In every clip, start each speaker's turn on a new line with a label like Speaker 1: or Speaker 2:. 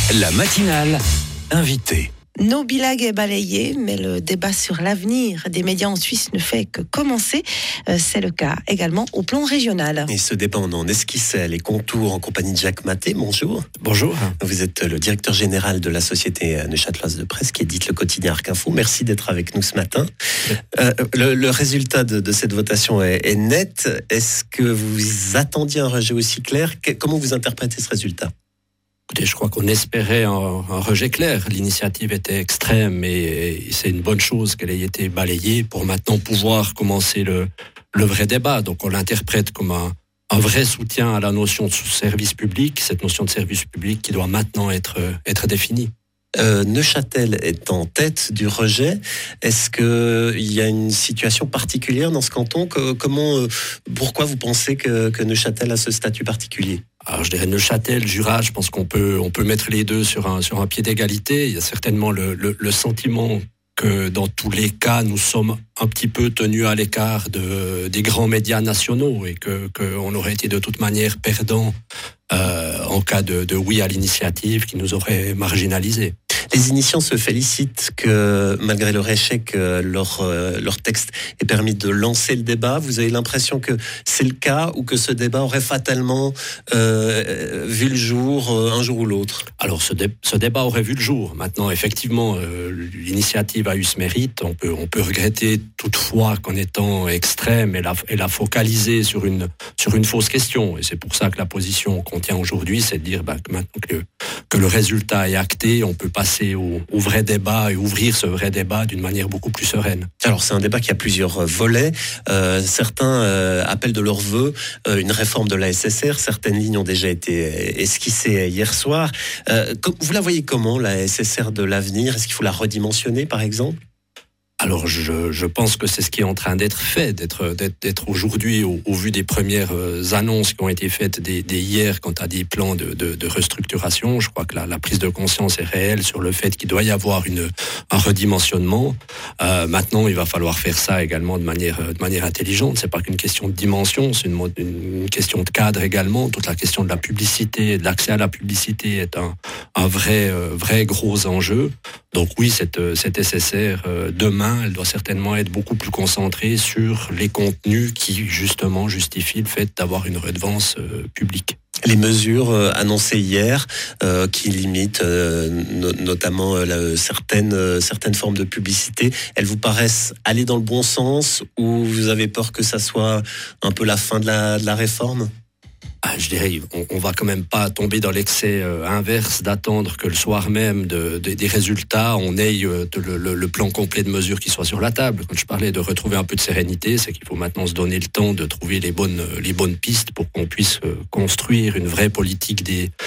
Speaker 1: La matinale invitée.
Speaker 2: Nobilag est balayé, mais le débat sur l'avenir des médias en Suisse ne fait que commencer. C'est le cas également au plan régional.
Speaker 3: Et ce débat, on en esquissait les contours en compagnie de Jacques Maté. Bonjour.
Speaker 4: Bonjour.
Speaker 3: Vous êtes le directeur général de la société neuchâteloise de presse qui édite le quotidien Arc Info. Merci d'être avec nous ce matin. Le résultat de cette votation est net. Est-ce que vous attendiez un rejet aussi clair ? Comment vous interprétez ce résultat ?
Speaker 4: Écoutez, je crois qu'on espérait un rejet clair. L'initiative était extrême et c'est une bonne chose qu'elle ait été balayée pour maintenant pouvoir commencer le vrai débat. Donc on l'interprète comme un vrai soutien à la notion de service public, cette notion de service public qui doit maintenant être définie.
Speaker 3: Neuchâtel est en tête du rejet. Est-ce qu'il y a une situation particulière dans ce canton ? Pourquoi vous pensez que Neuchâtel a ce statut particulier ?
Speaker 4: Alors je dirais Neuchâtel, Jura, je pense qu'on peut mettre les deux sur un pied d'égalité. Il y a certainement le sentiment que dans tous les cas, nous sommes un petit peu tenus à l'écart des grands médias nationaux et qu'on aurait été de toute manière perdants en cas de oui à l'initiative qui nous aurait marginalisés.
Speaker 3: Les initiants se félicitent que, malgré leur échec, leur texte ait permis de lancer le débat. Vous avez l'impression que c'est le cas ou que ce débat aurait fatalement vu le jour un jour ou l'autre ?
Speaker 4: Alors, ce débat aurait vu le jour. Maintenant, effectivement, l'initiative a eu ce mérite. On peut regretter toutefois qu'en étant extrême, elle a focalisé sur une fausse question. Et c'est pour ça que la position qu'on tient aujourd'hui, c'est de dire que maintenant que le résultat est acté, on peut passer au vrai débat et ouvrir ce vrai débat d'une manière beaucoup plus sereine.
Speaker 3: Alors c'est un débat qui a plusieurs volets. Certains appellent de leur vœu une réforme de la SSR. Certaines lignes ont déjà été esquissées hier soir. Vous la voyez comment, la SSR de l'avenir ? Est-ce qu'il faut la redimensionner par exemple ?
Speaker 4: Alors je pense que c'est ce qui est en train d'être fait, d'être aujourd'hui au vu des premières annonces qui ont été faites dès hier quant à des plans de restructuration. Je crois que la prise de conscience est réelle sur le fait qu'il doit y avoir un redimensionnement. Maintenant, il va falloir faire ça également de manière intelligente. C'est pas qu'une question de dimension, c'est une question de cadre également. Toute la question de la publicité, de l'accès à la publicité est un vrai gros enjeu. Donc oui, cette SSR demain, elle doit certainement être beaucoup plus concentrée sur les contenus qui justement justifient le fait d'avoir une redevance publique.
Speaker 3: Les mesures annoncées hier qui limitent notamment certaines formes de publicité, elles vous paraissent aller dans le bon sens ou vous avez peur que ça soit un peu la fin de la réforme ?
Speaker 4: Je dirais, on va quand même pas tomber dans l'excès inverse d'attendre que le soir même des résultats, on ait le plan complet de mesures qui soit sur la table. Quand je parlais de retrouver un peu de sérénité, c'est qu'il faut maintenant se donner le temps de trouver les bonnes pistes pour qu'on puisse construire une vraie politique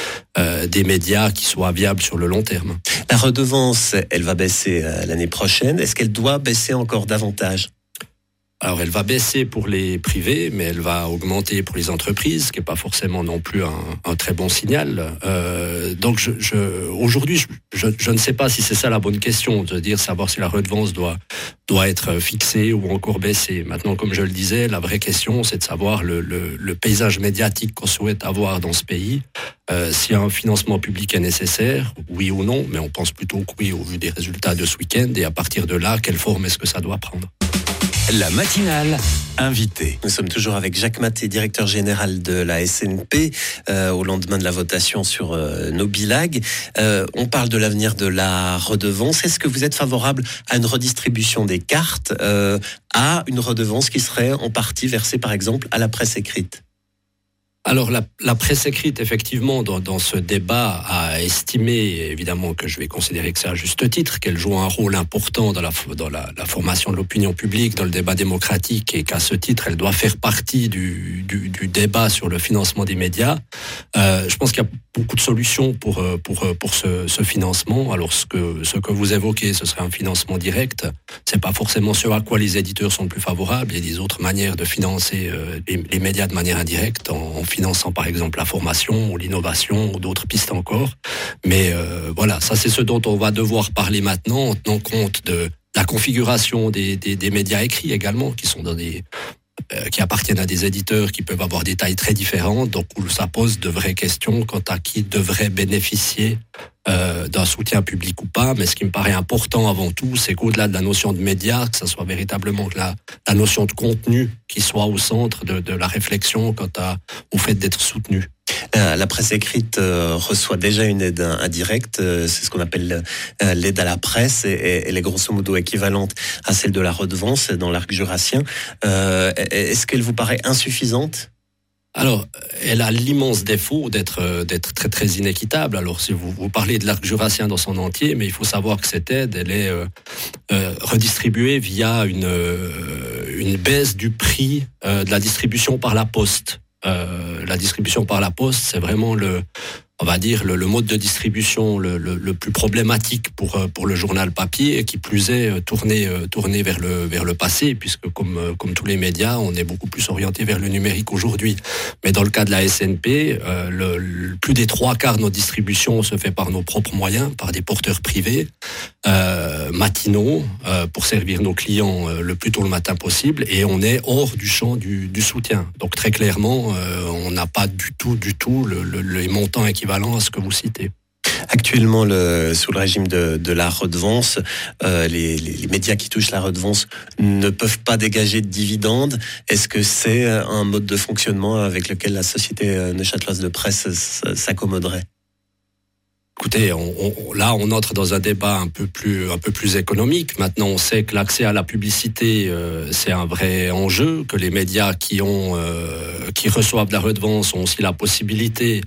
Speaker 4: des médias qui soit viable sur le long terme.
Speaker 3: La redevance, elle va baisser l'année prochaine. Est-ce qu'elle doit baisser encore davantage ?
Speaker 4: Alors, elle va baisser pour les privés, mais elle va augmenter pour les entreprises, ce qui n'est pas forcément non plus un très bon signal. Donc, aujourd'hui, je ne sais pas si c'est ça la bonne question, de dire savoir si la redevance doit être fixée ou encore baissée. Maintenant, comme je le disais, la vraie question, c'est de savoir le paysage médiatique qu'on souhaite avoir dans ce pays. Si un financement public est nécessaire, oui ou non, mais on pense plutôt que oui au vu des résultats de ce week-end. Et à partir de là, quelle forme est-ce que ça doit prendre ?
Speaker 1: La matinale invitée.
Speaker 3: Nous sommes toujours avec Jacques Maté, directeur général de la SNP, au lendemain de la votation sur Nobilag. On parle de l'avenir de la redevance. Est-ce que vous êtes favorable à une redistribution des cartes, à une redevance qui serait en partie versée par exemple à la presse écrite ?
Speaker 4: Alors la presse écrite, effectivement, dans ce débat, a estimé, évidemment que je vais considérer que c'est à juste titre, qu'elle joue un rôle important dans la formation de l'opinion publique, dans le débat démocratique, et qu'à ce titre, elle doit faire partie du débat sur le financement des médias. Je pense qu'il y a beaucoup de solutions pour ce financement. Alors ce que vous évoquez, ce serait un financement direct. C'est pas forcément ce à quoi les éditeurs sont le plus favorables. Il y a des autres manières de financer les médias de manière indirecte, en finançant par exemple la formation ou l'innovation ou d'autres pistes encore. Mais voilà, ça c'est ce dont on va devoir parler maintenant en tenant compte de la configuration des médias écrits également, qui sont dans qui appartiennent à des éditeurs qui peuvent avoir des tailles très différentes, donc où ça pose de vraies questions quant à qui devrait bénéficier d'un soutien public ou pas, mais ce qui me paraît important avant tout, c'est qu'au-delà de la notion de médias, que ce soit véritablement la notion de contenu qui soit au centre de la réflexion quant au fait d'être soutenu.
Speaker 3: La presse écrite reçoit déjà une aide indirecte, c'est ce qu'on appelle l'aide à la presse, et elle est grosso modo équivalente à celle de la redevance dans l'arc jurassien. Est-ce qu'elle vous paraît insuffisante ?
Speaker 4: Alors, elle a l'immense défaut d'être très très inéquitable. Alors, si vous parlez de l'arc jurassien dans son entier, mais il faut savoir que cette aide, elle est redistribuée via une baisse du prix de la distribution par la poste. La distribution par la poste, c'est vraiment le mode de distribution le plus problématique pour le journal papier, et qui plus est tourné vers le passé, puisque comme tous les médias, on est beaucoup plus orienté vers le numérique aujourd'hui. Mais dans le cas de la SNP, plus des 3/4 de notre distribution se fait par nos propres moyens, par des porteurs privés matinaux, pour servir nos clients le plus tôt le matin possible, et on est hors du champ du soutien. Donc très clairement, on n'a pas du tout les montants équivalents à ce que vous citez.
Speaker 3: Actuellement, sous le régime de la redevance, les médias qui touchent la redevance ne peuvent pas dégager de dividendes. Est-ce que c'est un mode de fonctionnement avec lequel la société neuchâteloise de presse s'accommoderait ?
Speaker 4: Écoutez, on entre dans un débat un peu plus économique. Maintenant, on sait que l'accès à la publicité, c'est un vrai enjeu, que les médias qui reçoivent de la redevance ont aussi la possibilité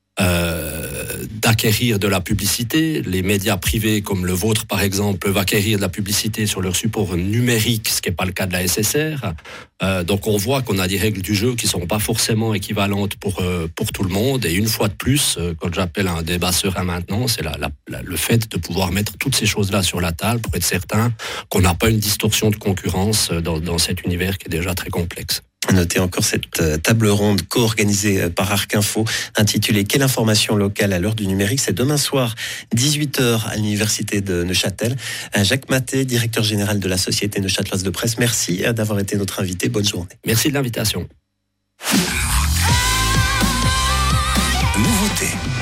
Speaker 4: d'acquérir de la publicité. Les médias privés comme le vôtre, par exemple, peuvent acquérir de la publicité sur leur support numérique, ce qui n'est pas le cas de la SSR. Donc on voit qu'on a des règles du jeu qui ne sont pas forcément équivalentes pour tout le monde. Et une fois de plus, quand j'appelle un débat serein maintenant, c'est le fait de pouvoir mettre toutes ces choses-là sur la table pour être certain qu'on n'a pas une distorsion de concurrence dans cet univers qui est déjà très complexe.
Speaker 3: Notez encore cette table ronde co-organisée par Arc Info, intitulée « Quelle information locale à l'heure du numérique ?» C'est demain soir, 18h, à l'université de Neuchâtel. Jacques Maté, directeur général de la Société neuchâteloise de presse, merci d'avoir été notre invité. Bonne journée.
Speaker 4: Merci de l'invitation.
Speaker 1: Nouveauté.